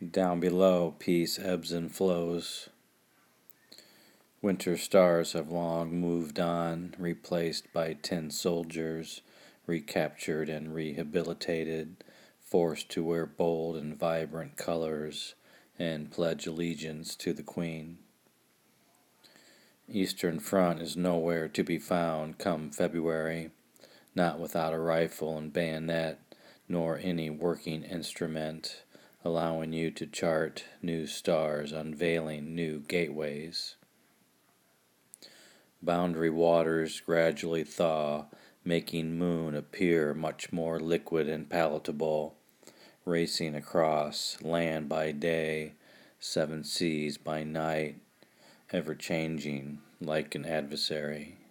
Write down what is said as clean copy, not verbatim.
Down below, peace ebbs and flows. Winter stars have long moved on, replaced by tin soldiers, recaptured and rehabilitated, forced to wear bold and vibrant colors and pledge allegiance to the Queen. Eastern Front is nowhere to be found come February, not without a rifle and bayonet, nor any working instrument, allowing you to chart new stars, unveiling new gateways. Boundary waters gradually thaw, making moon appear much more liquid and palatable, racing across land by day, seven seas by night, ever changing like an adversary.